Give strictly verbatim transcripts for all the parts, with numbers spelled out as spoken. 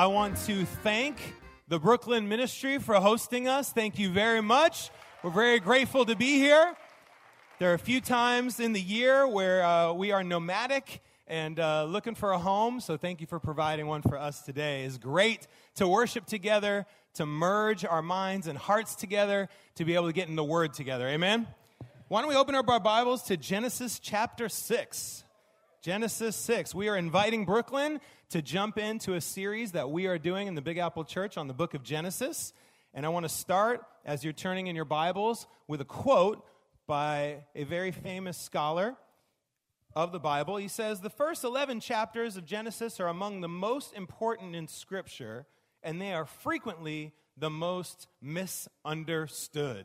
I want to thank the Brooklyn Ministry for hosting us. Thank you very much. We're very grateful to be here. There are a few times in the year where uh, we are nomadic and uh, looking for a home, so thank you for providing one for us today. It's great to worship together, to merge our minds and hearts together, to be able to get in the Word together. Amen? Why don't we open up our Bibles to Genesis chapter six. Genesis six. We are inviting Brooklyn to jump into a series that we are doing in the Big Apple Church on the book of Genesis. And I want to start, as you're turning in your Bibles, with a quote by a very famous scholar of the Bible. He says, "The first eleven chapters of Genesis are among the most important in Scripture, and they are frequently the most misunderstood."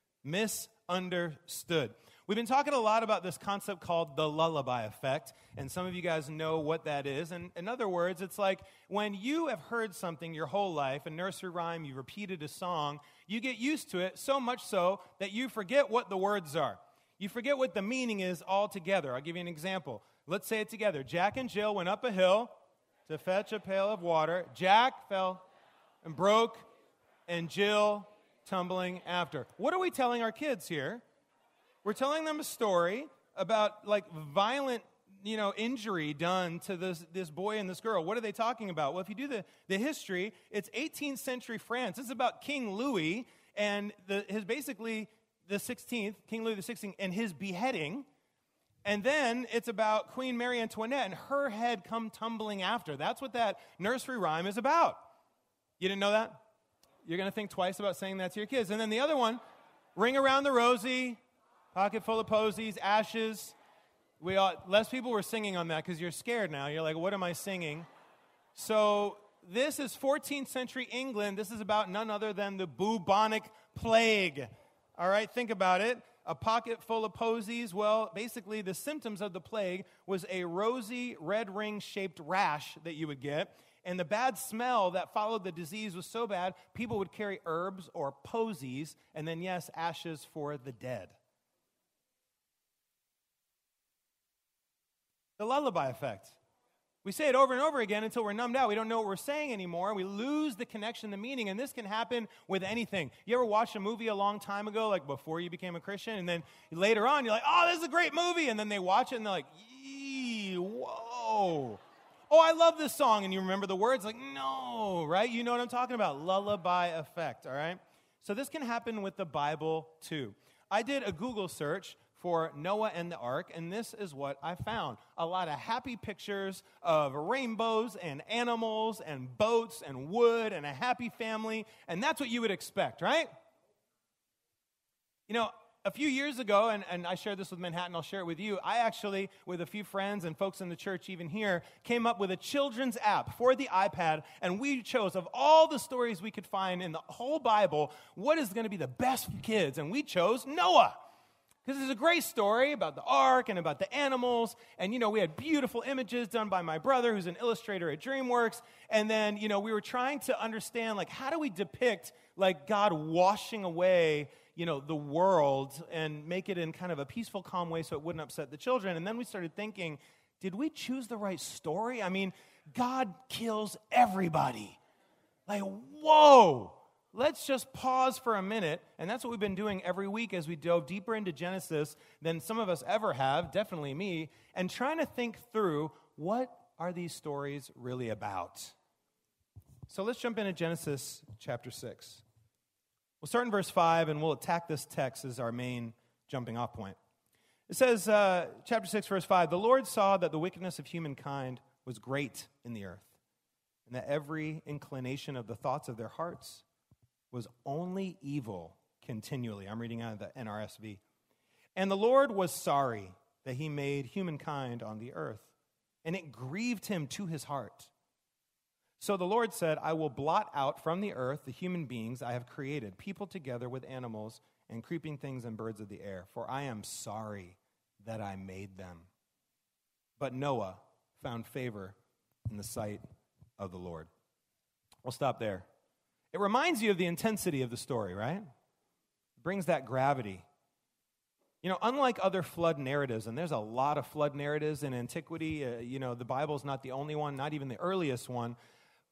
Misunderstood. We've been talking a lot about this concept called the lullaby effect, and some of you guys know what that is. And in other words, it's like when you have heard something your whole life, a nursery rhyme, you've repeated a song, you get used to it so much so that you forget what the words are. You forget what the meaning is altogether. I'll give you an example. Let's say it together. Jack and Jill went up a hill to fetch a pail of water. Jack fell and broke, and Jill tumbling after. What are we telling our kids here? We're telling them a story about like violent, you know, injury done to this, this boy and this girl. What are they talking about? Well, if you do the, the history, it's eighteenth century France. It's about King Louis and the, his basically the sixteenth, King Louis the sixteenth, and his beheading. And then it's about Queen Marie Antoinette and her head come tumbling after. That's what that nursery rhyme is about. You didn't know that? You're going to think twice about saying that to your kids. And then the other one, Ring Around the Rosie, Pocket Full of Posies, Ashes. We all, less people were singing on that because you're scared now. You're like, what am I singing? So this is fourteenth century England. This is about none other than the bubonic plague. All right, think about it. A pocket full of posies. Well, basically the symptoms of the plague was a rosy red ring-shaped rash that you would get. And the bad smell that followed the disease was so bad, people would carry herbs or posies, and then, yes, ashes for the dead. The lullaby effect. We say it over and over again until we're numbed out. We don't know what we're saying anymore. We lose the connection, the meaning, and this can happen with anything. You ever watched a movie a long time ago, like before you became a Christian, and then later on you're like, oh, this is a great movie, and then they watch it and they're like, yee, whoa. Oh, I love this song, and you remember the words, like, no, right? You know what I'm talking about, lullaby effect, all right? So this can happen with the Bible, too. I did a Google search for Noah and the Ark, and this is what I found. A lot of happy pictures of rainbows and animals and boats and wood and a happy family, and that's what you would expect, right? You know, a few years ago, and, and I shared this with Manhattan, I'll share it with you, I actually, with a few friends and folks in the church even here, came up with a children's app for the iPad, and we chose, of all the stories we could find in the whole Bible, what is going to be the best for kids, and we chose Noah. Because it's a great story about the ark and about the animals. And, you know, we had beautiful images done by my brother, who's an illustrator at DreamWorks. And then, you know, we were trying to understand, like, how do we depict, like, God washing away, you know, the world and make it in kind of a peaceful, calm way so it wouldn't upset the children. And then we started thinking, did we choose the right story? I mean, God kills everybody. Like, whoa. Let's just pause for a minute, and that's what we've been doing every week as we dove deeper into Genesis than some of us ever have, definitely me, and trying to think through what are these stories really about. So let's jump into Genesis chapter six. We'll start in verse five, and we'll attack this text as our main jumping off point. It says, uh, chapter six, verse five, "The Lord saw that the wickedness of humankind was great in the earth, and that every inclination of the thoughts of their hearts was only evil continually." I'm reading out of the N R S V. "And the Lord was sorry that he made humankind on the earth, and it grieved him to his heart. So the Lord said, I will blot out from the earth the human beings I have created, people together with animals and creeping things and birds of the air, for I am sorry that I made them. But Noah found favor in the sight of the Lord." We'll stop there. It reminds you of the intensity of the story, right? It brings that gravity. You know, unlike other flood narratives, and there's a lot of flood narratives in antiquity, uh, you know, the Bible's not the only one, not even the earliest one.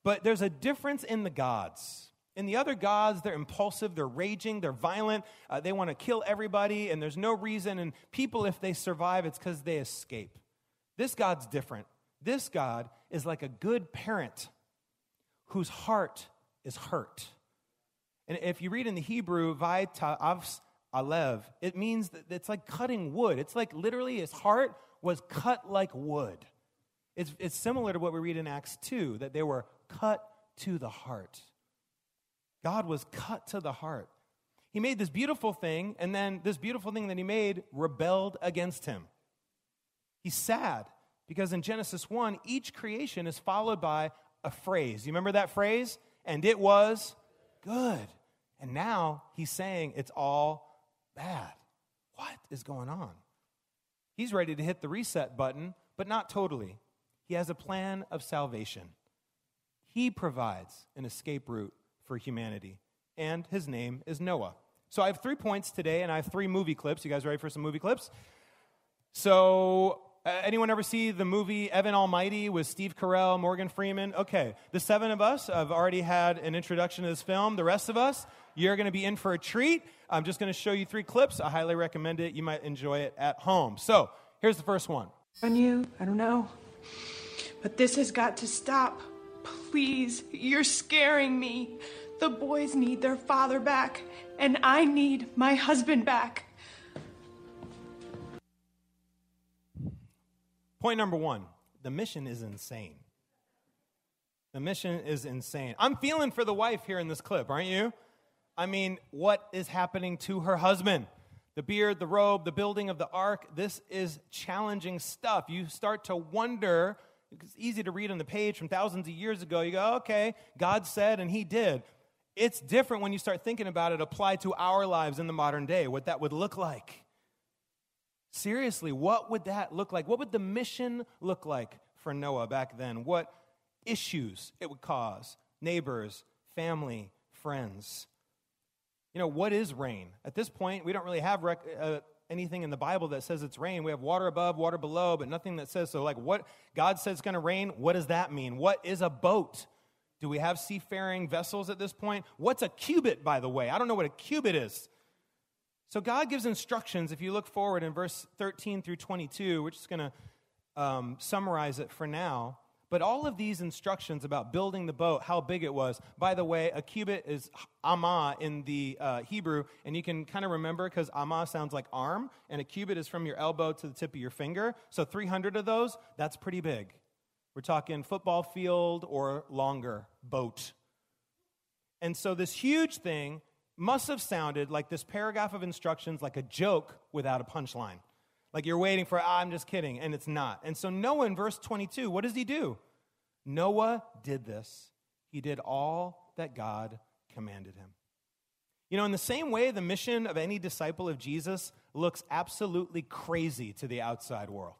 But there's a difference in the gods. In the other gods, they're impulsive, they're raging, they're violent, uh, they want to kill everybody, and there's no reason. And people, if they survive, it's because they escape. This God's different. This God is like a good parent whose heart is hurt. And if you read in the Hebrew, vai ta'avs alev, it means that it's like cutting wood. It's like literally his heart was cut like wood. It's, it's similar to what we read in Acts two, that they were cut to the heart. God was cut to the heart. He made this beautiful thing, and then this beautiful thing that he made rebelled against him. He's sad because in Genesis one, each creation is followed by a phrase. You remember that phrase? And it was good. And now he's saying it's all bad. What is going on? He's ready to hit the reset button, but not totally. He has a plan of salvation. He provides an escape route for humanity, and his name is Noah. So I have three points today, and I have three movie clips. You guys ready for some movie clips? So uh, anyone ever see the movie Evan Almighty with Steve Carell, Morgan Freeman? Okay, the seven of us have already had an introduction to this film. The rest of us, you're going to be in for a treat. I'm just going to show you three clips. I highly recommend it. You might enjoy it at home. So here's the first one. On you, I don't know. But this has got to stop. Please, you're scaring me. The boys need their father back, and I need my husband back. Point number one, the mission is insane. The mission is insane. I'm feeling for the wife here in this clip, aren't you? I mean, what is happening to her husband? The beard, the robe, the building of the ark, this is challenging stuff. You start to wonder. It's easy to read on the page from thousands of years ago. You go, okay, God said and he did. It's different when you start thinking about it applied to our lives in the modern day, what that would look like. Seriously, what would that look like? What would the mission look like for Noah back then? What issues it would cause? Neighbors, family, friends. You know, what is rain? At this point, we don't really have rec- uh, anything in the Bible that says it's rain. We have water above, water below, but nothing that says so. Like, what God says it's going to rain, what does that mean? What is a boat? Do we have seafaring vessels at this point? What's a cubit, by the way? I don't know what a cubit is. So God gives instructions. If you look forward in verse thirteen through twenty-two, we're just going to um, summarize it for now. But all of these instructions about building the boat, how big it was. By the way, a cubit is amah in the uh, Hebrew, and you can kind of remember because amah sounds like arm, and a cubit is from your elbow to the tip of your finger. So three hundred of those, that's pretty big. We're talking football field or longer boat. And so this huge thing must have sounded like this paragraph of instructions like a joke without a punchline. Like you're waiting for, ah, I'm just kidding, and it's not. And so Noah in verse twenty-two, what does he do? Noah did this. He did all that God commanded him. You know, in the same way, the mission of any disciple of Jesus looks absolutely crazy to the outside world.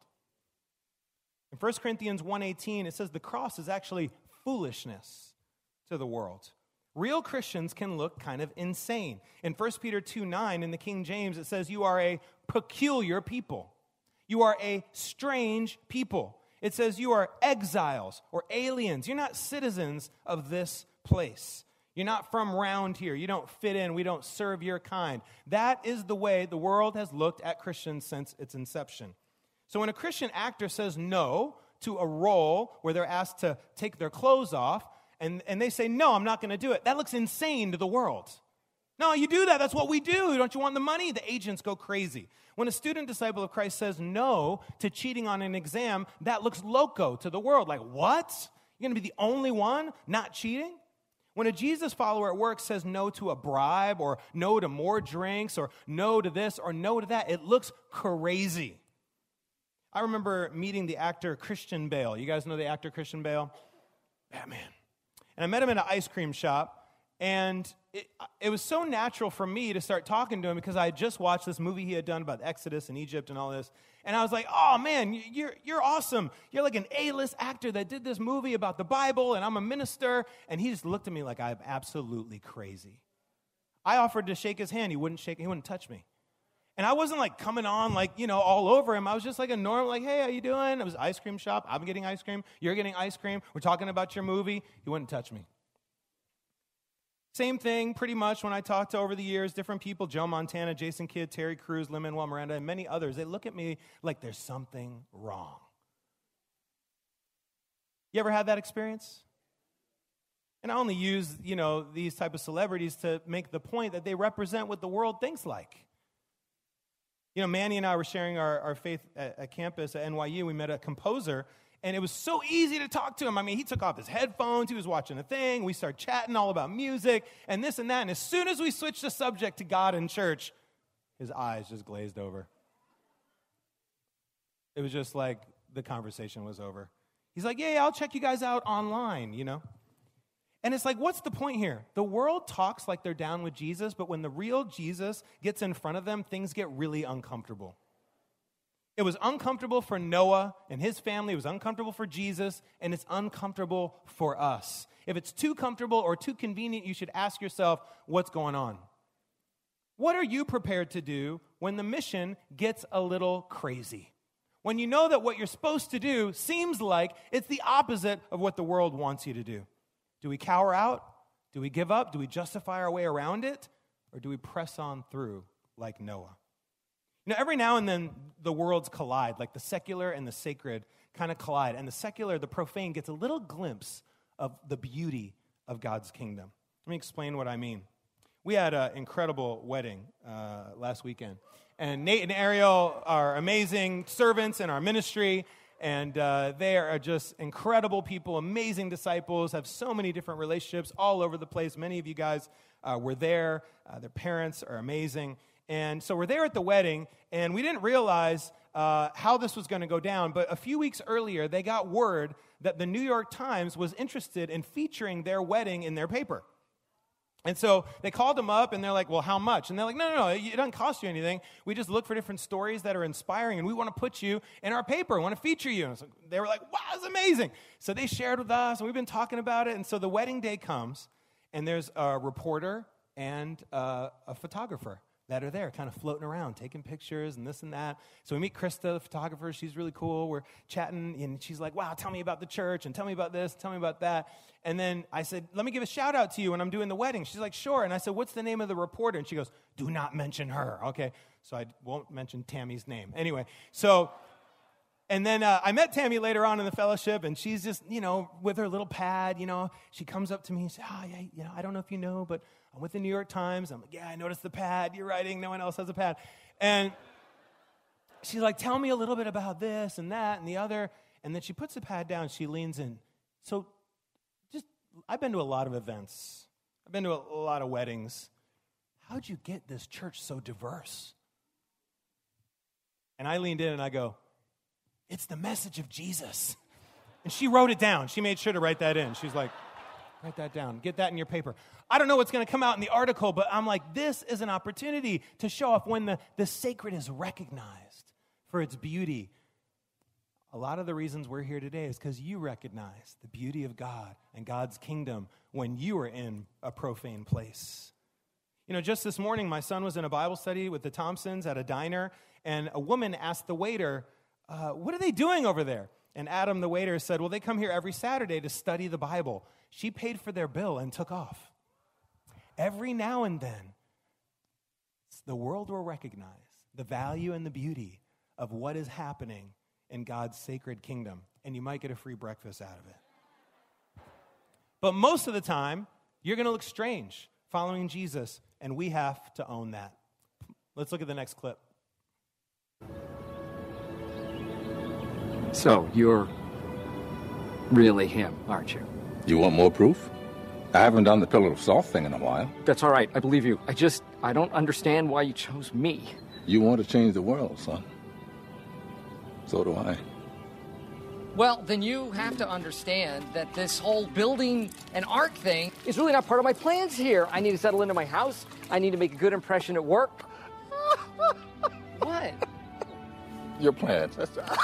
In First Corinthians one eighteen, it says the cross is actually foolishness to the world. Real Christians can look kind of insane. In First Peter two nine, in the King James, it says you are a peculiar people. You are a strange people. It says you are exiles or aliens. You're not citizens of this place. You're not from round here. You don't fit in. We don't serve your kind. That is the way the world has looked at Christians since its inception. So when a Christian actor says no to a role where they're asked to take their clothes off, and, and they say, no, I'm not going to do it, that looks insane to the world. No, you do that. That's what we do. Don't you want the money? The agents go crazy. When a student disciple of Christ says no to cheating on an exam, that looks loco to the world. Like, what? You're going to be the only one not cheating? When a Jesus follower at work says no to a bribe or no to more drinks or no to this or no to that, it looks crazy. I remember meeting the actor Christian Bale. You guys know the actor Christian Bale? Batman. And I met him in an ice cream shop. And it, it was so natural for me to start talking to him because I had just watched this movie he had done about Exodus and Egypt and all this. And I was like, oh, man, you're, you're awesome. You're like an A-list actor that did this movie about the Bible, and I'm a minister. And he just looked at me like I'm absolutely crazy. I offered to shake his hand. He wouldn't shake. He wouldn't touch me. And I wasn't like coming on like, you know, all over him. I was just like a normal, like, hey, how you doing? It was ice cream shop. I'm getting ice cream. You're getting ice cream. We're talking about your movie. He wouldn't touch me. Same thing pretty much when I talked to over the years, different people, Joe Montana, Jason Kidd, Terry Crews, Lin-Manuel Miranda, and many others. They look at me like there's something wrong. You ever had that experience? And I only use, you know, these type of celebrities to make the point that they represent what the world thinks like. You know, Manny and I were sharing our, our faith at, at campus at N Y U. We met a composer, and it was so easy to talk to him. I mean, he took off his headphones. He was watching a thing. We started chatting all about music and this and that. And as soon as we switched the subject to God and church, his eyes just glazed over. It was just like the conversation was over. He's like, yeah, yeah, I'll check you guys out online, you know. And it's like, what's the point here? The world talks like they're down with Jesus, but when the real Jesus gets in front of them, things get really uncomfortable. It was uncomfortable for Noah and his family. It was uncomfortable for Jesus, and it's uncomfortable for us. If it's too comfortable or too convenient, you should ask yourself, what's going on? What are you prepared to do when the mission gets a little crazy? When you know that what you're supposed to do seems like it's the opposite of what the world wants you to do. Do we cower out? Do we give up? Do we justify our way around it? Or do we press on through like Noah? You know, every now and then the worlds collide, like the secular and the sacred kind of collide. And the secular, the profane, gets a little glimpse of the beauty of God's kingdom. Let me explain what I mean. We had an incredible wedding uh, last weekend. And Nate and Ariel are amazing servants in our ministry. And uh, they are just incredible people, amazing disciples, have so many different relationships all over the place. Many of you guys uh, were there. Uh, their parents are amazing. And so we're there at the wedding, and we didn't realize uh, how this was going to go down. But a few weeks earlier, they got word that the New York Times was interested in featuring their wedding in their paper. And so they called them up, and they're like, well, how much? And they're like, no, no, no, it doesn't cost you anything. We just look for different stories that are inspiring, and we want to put you in our paper. We want to feature you. And so they were like, wow, it's amazing. So they shared with us, and we've been talking about it. And so the wedding day comes, and there's a reporter and uh, a photographer that are there kind of floating around, taking pictures and this and that. So we meet Krista, the photographer. She's really cool. We're chatting, and she's like, wow, tell me about the church, and tell me about this, tell me about that. And then I said, let me give a shout out to you when I'm doing the wedding. She's like, sure. And I said, what's the name of the reporter? And she goes, do not mention her. Okay, so I won't mention Tammy's name. Anyway, so, and then uh, I met Tammy later on in the fellowship, and she's just, you know, with her little pad, you know, she comes up to me and says, oh, yeah, you know, I don't know if you know, but I'm with the New York Times. I'm like, yeah, I noticed the pad you're writing. No one else has a pad. And she's like, tell me a little bit about this and that and the other. And then she puts the pad down. She leans in. So just, I've been to a lot of events. I've been to a, a lot of weddings. How'd you get this church so diverse? And I leaned in and I go, it's the message of Jesus. And she wrote it down. She made sure to write that in. She's like, write that down. Get that in your paper. I don't know what's going to come out in the article, but I'm like, this is an opportunity to show off when the, the sacred is recognized for its beauty. A lot of the reasons we're here today is because you recognize the beauty of God and God's kingdom when you are in a profane place. You know, just this morning, my son was in a Bible study with the Thompsons at a diner, and a woman asked the waiter, uh, what are they doing over there? And Adam, the waiter, said, well, they come here every Saturday to study the Bible. She paid for their bill and took off. Every now and then, the world will recognize the value and the beauty of what is happening in God's sacred kingdom, and you might get a free breakfast out of it. But most of the time, you're going to look strange following Jesus, and we have to own that. Let's look at the next clip. So, you're really him, aren't you? You want more proof? I haven't done the pillar of salt thing in a while. That's all right. I believe you. I just, I don't understand why you chose me. You want to change the world, son. So do I. Well, then you have to understand that this whole building an ark thing is really not part of my plans here. I need to settle into my house. I need to make a good impression at work. What? Your plans.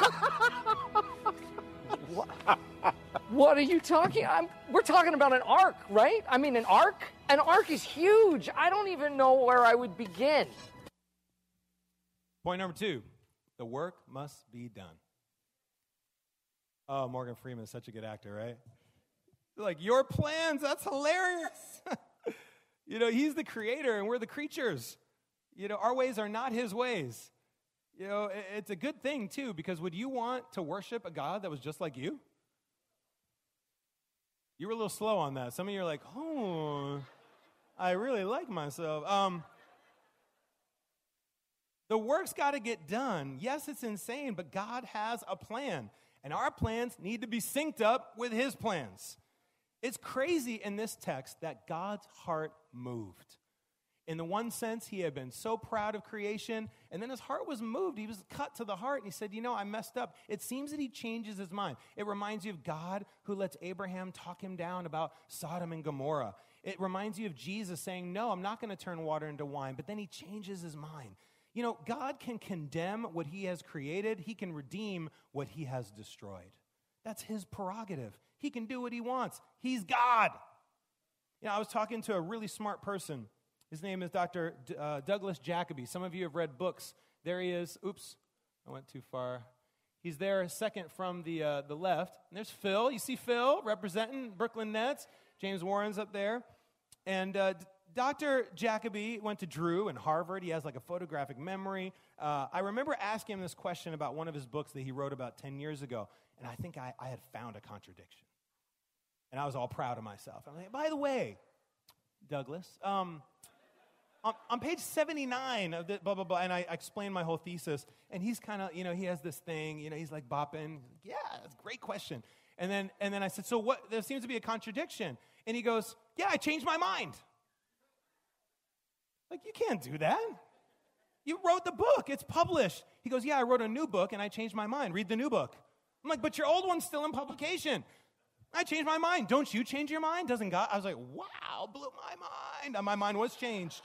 What? What are you talking? I'm, we're talking about an ark, right? I mean, an ark? An ark is huge. I don't even know where I would begin. Point number two, the work must be done. Oh, Morgan Freeman is such a good actor, right? Like, your plans, that's hilarious. You know, he's the creator and we're the creatures. You know, our ways are not his ways. You know, it's a good thing, too, because would you want to worship a God that was just like you? You were a little slow on that. Some of you are like, oh, I really like myself. Um, the work's got to get done. Yes, it's insane, but God has a plan. And our plans need to be synced up with his plans. It's crazy in this text that God's heart moved. In the one sense, he had been so proud of creation, and then his heart was moved. He was cut to the heart, and he said, you know, I messed up. It seems that he changes his mind. It reminds you of God who lets Abraham talk him down about Sodom and Gomorrah. It reminds you of Jesus saying, no, I'm not going to turn water into wine, but then he changes his mind. You know, God can condemn what he has created. He can redeem what he has destroyed. That's his prerogative. He can do what he wants. He's God. You know, I was talking to a really smart person. His name is Doctor D- uh, Douglas Jacoby. Some of you have read books. There he is. Oops, I went too far. He's there second from the uh, the left. And there's Phil. You see Phil representing Brooklyn Nets. James Warren's up there. And uh, Doctor Jacoby went to Drew and Harvard. He has like a photographic memory. Uh, I remember asking him this question about one of his books that he wrote about ten years ago. And I think I, I had found a contradiction. And I was all proud of myself. I'm like, by the way, Douglas, um, on, on page seventy-nine of the blah, blah, blah, and I, I explained my whole thesis, and he's kind of, you know, he has this thing, you know, he's like bopping. Yeah, that's a great question. And then, and then I said, so what, there seems to be a contradiction. And he goes, yeah, I changed my mind. Like, you can't do that. You wrote the book. It's published. He goes, yeah, I wrote a new book, and I changed my mind. Read the new book. I'm like, but your old one's still in publication. I changed my mind. Don't you change your mind? Doesn't God? I was like, wow, blew my mind. And my mind was changed.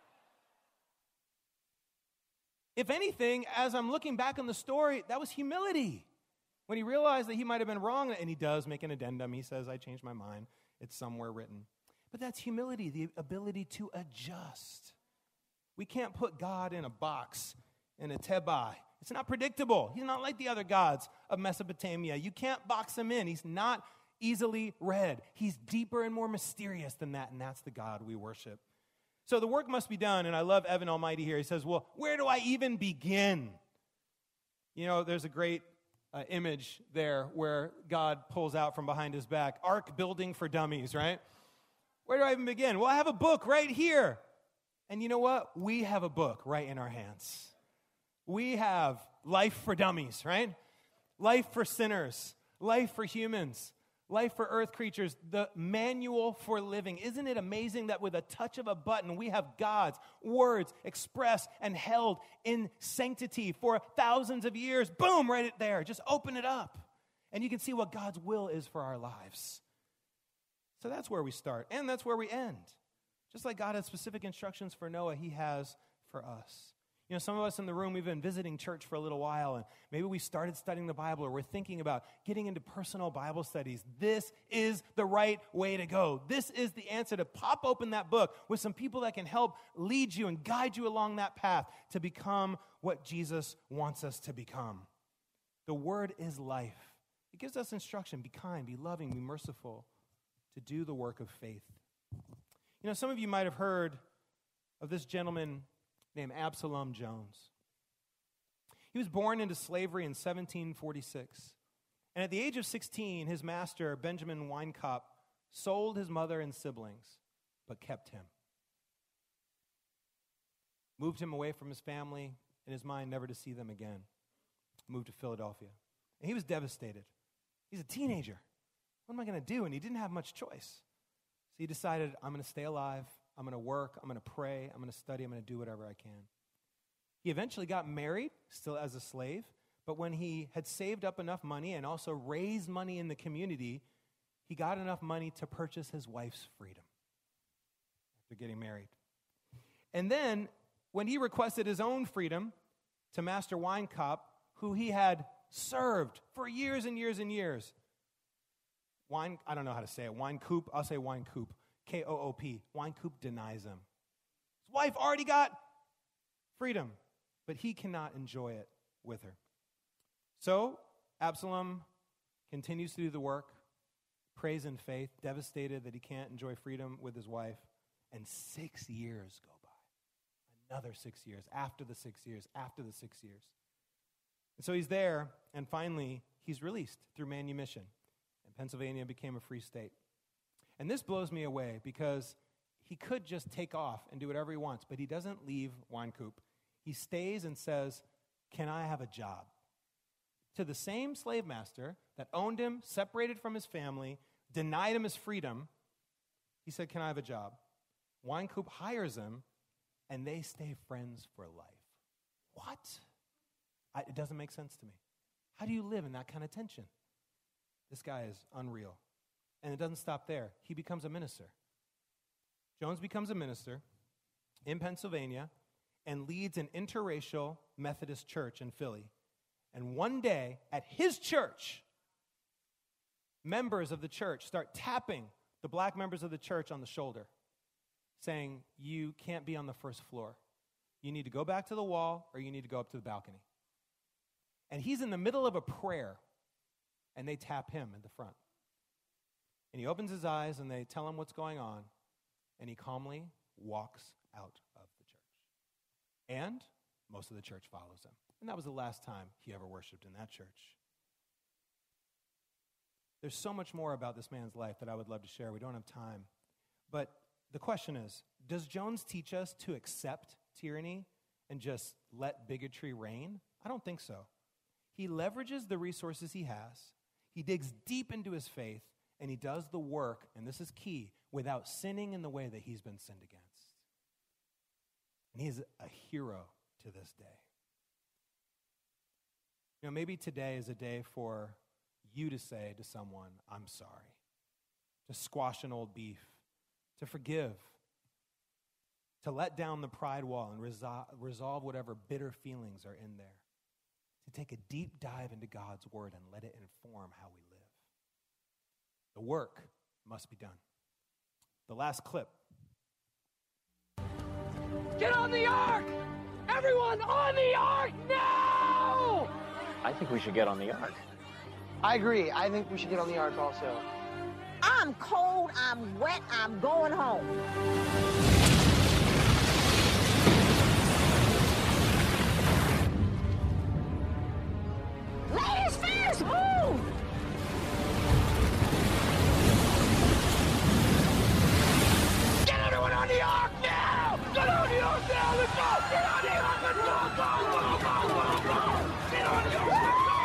If anything, as I'm looking back on the story, that was humility. When he realized that he might have been wrong, and he does make an addendum. He says, I changed my mind. It's somewhere written. But that's humility, the ability to adjust. We can't put God in a box, in a tebai. It's not predictable. He's not like the other gods of Mesopotamia. You can't box him in. He's not easily read. He's deeper and more mysterious than that, and that's the God we worship. So the work must be done, and I love Evan Almighty here. He says, well, where do I even begin? You know, there's a great uh, image there where God pulls out from behind his back, Ark building for dummies, right? Where do I even begin? Well, I have a book right here. And you know what? We have a book right in our hands. We have life for dummies, right? Life for sinners, life for humans, life for earth creatures, the manual for living. Isn't it amazing that with a touch of a button, we have God's words expressed and held in sanctity for thousands of years? Boom, right there. Just open it up. And you can see what God's will is for our lives. So that's where we start, and that's where we end. Just like God has specific instructions for Noah, he has for us. You know, some of us in the room, we've been visiting church for a little while, and maybe we started studying the Bible, or we're thinking about getting into personal Bible studies. This is the right way to go. This is the answer, to pop open that book with some people that can help lead you and guide you along that path to become what Jesus wants us to become. The Word is life. It gives us instruction. Be kind, be loving, be merciful, to do the work of faith. You know, some of you might have heard of this gentleman named Absalom Jones. He was born into slavery in seventeen forty-six. And at the age of sixteen, his master, Benjamin Weinkopf, sold his mother and siblings, but kept him. Moved him away from his family, in his mind never to see them again. Moved to Philadelphia. And he was devastated. He's a teenager. What am I going to do? And he didn't have much choice. So he decided, I'm going to stay alive. I'm going to work, I'm going to pray, I'm going to study, I'm going to do whatever I can. He eventually got married, still as a slave, but when he had saved up enough money and also raised money in the community, he got enough money to purchase his wife's freedom after getting married. And then, when he requested his own freedom to Master Weinkopf, who he had served for years and years and years, Wine, I don't know how to say it, Weinkopf, I'll say Weinkopf. K O O P. Weinkopf denies him. His wife already got freedom. but he cannot enjoy it with her. So Absalom continues to do the work, prays in faith, devastated that he can't enjoy freedom with his wife, and six years go by. Another six years, after the six years, after the six years. And so he's there, and finally, he's released through manumission, and Pennsylvania became a free state. And this blows me away because he could just take off and do whatever he wants, but he doesn't leave Wynkoop. He stays and says, "Can I have a job?" To the same slave master that owned him, separated from his family, denied him his freedom, he said, "Can I have a job?" Wynkoop hires him, and they stay friends for life. What? I, it doesn't make sense to me. How do you live in that kind of tension? This guy is unreal. And it doesn't stop there. He becomes a minister. Jones becomes a minister in Pennsylvania and leads an interracial Methodist church in Philly. And one day, at his church, members of the church start tapping the black members of the church on the shoulder, saying, "You can't be on the first floor. You need to go back to the wall, or you need to go up to the balcony." And he's in the middle of a prayer, and they tap him in the front. And he opens his eyes, and they tell him what's going on, and he calmly walks out of the church. And most of the church follows him. And that was the last time he ever worshiped in that church. There's so much more about this man's life that I would love to share. We don't have time. But the question is, does Jones teach us to accept tyranny and just let bigotry reign? I don't think so. He leverages the resources he has, he digs deep into his faith, and he does the work, and this is key, without sinning in the way that he's been sinned against. And he's a hero to this day. You know, maybe today is a day for you to say to someone, "I'm sorry," to squash an old beef, to forgive, to let down the pride wall and resol- resolve whatever bitter feelings are in there, to take a deep dive into God's word and let it inform how we live. The work must be done. The last clip. Get on the ark! Everyone on the ark now! I think we should get on the ark. I agree. I think we should get on the ark also. I'm cold, I'm wet, I'm going home. Ladies first, move! Get everyone on the ark now! Get on the ark now! Let's go! Get on the ark! Let's go! Go, go, go, go, go! Get on the ark! Let's go!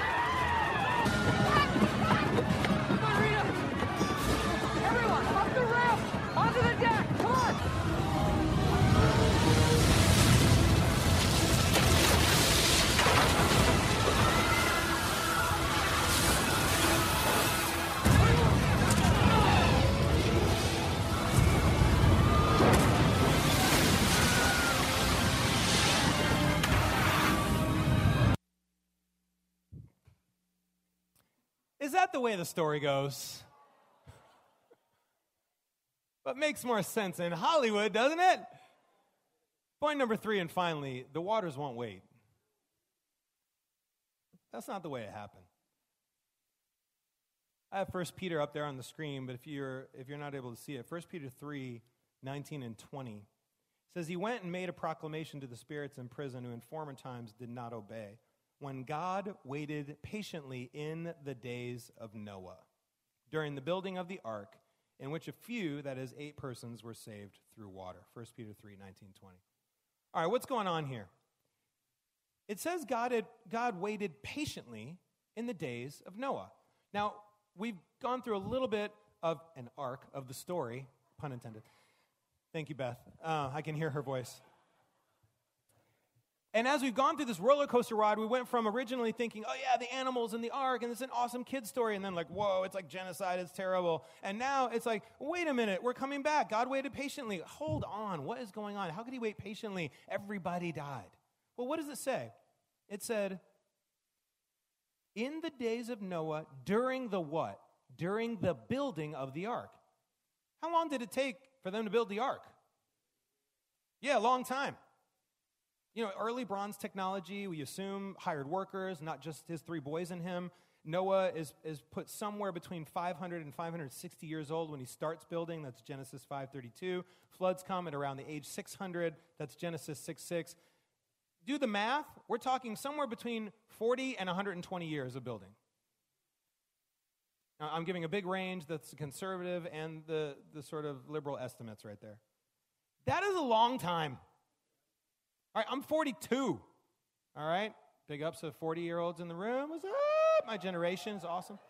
Come on, Rita! Everyone, up the ramp! Onto the deck! Come on! Is that the way the story goes? But makes more sense in Hollywood, doesn't it? Point number three, and finally, the waters won't wait. That's not the way it happened. I have First Peter up there on the screen, but if you're if you're not able to see it, First Peter three, nineteen and twenty says, "He went and made a proclamation to the spirits in prison who in former times did not obey, when God waited patiently in the days of Noah, during the building of the ark, in which a few, that is, eight persons, were saved through water." First Peter three, nineteen, twenty. All right, what's going on here? It says God had, God waited patiently in the days of Noah. Now, we've gone through a little bit of an arc of the story, pun intended. Thank you, Beth. Uh, I can hear her voice. And as we've gone through this roller coaster ride, we went from originally thinking, oh yeah, the animals and the ark, and it's an awesome kid's story, and then like, whoa, it's like genocide, it's terrible. And now it's like, wait a minute, we're coming back. God waited patiently. Hold on, what is going on? How could he wait patiently? Everybody died. Well, what does it say? It said, in the days of Noah, during the what? During the building of the ark. How long did it take for them to build the ark? Yeah, a long time. You know, early bronze technology, we assume hired workers, not just his three boys and him. Noah is, is put somewhere between five hundred and five hundred sixty years old when he starts building. That's Genesis five thirty-two. Floods come at around the age six hundred. That's Genesis six six. Do the math. We're talking somewhere between forty and one hundred twenty years of building. Now, I'm giving a big range that's conservative and the, the sort of liberal estimates right there. That is a long time. All right, I'm forty-two. All right, big ups to forty-year-olds in the room. What's up? My generation is awesome.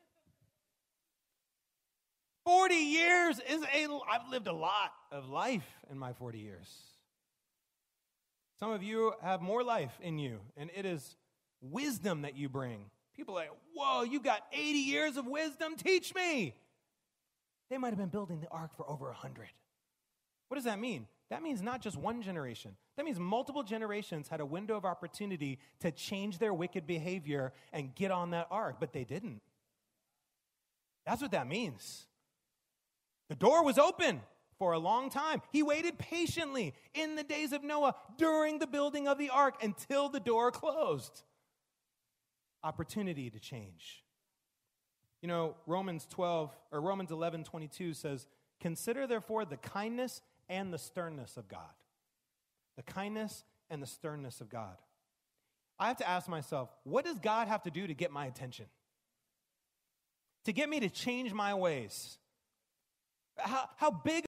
forty years is a, I've lived a lot of life in my forty years. Some of you have more life in you, and it is wisdom that you bring. People are like, whoa, you got eighty years of wisdom? Teach me. They might have been building the ark for over one hundred. What does that mean? That means not just one generation. That means multiple generations had a window of opportunity to change their wicked behavior and get on that ark, but they didn't. That's what that means. The door was open for a long time. He waited patiently in the days of Noah during the building of the ark until the door closed. Opportunity to change. You know, Romans twelve or Romans eleven twenty-two says, "Consider therefore the kindness and the sternness of God." The kindness and the sternness of God. I have to ask myself, what does God have to do to get my attention? To get me to change my ways? How, how big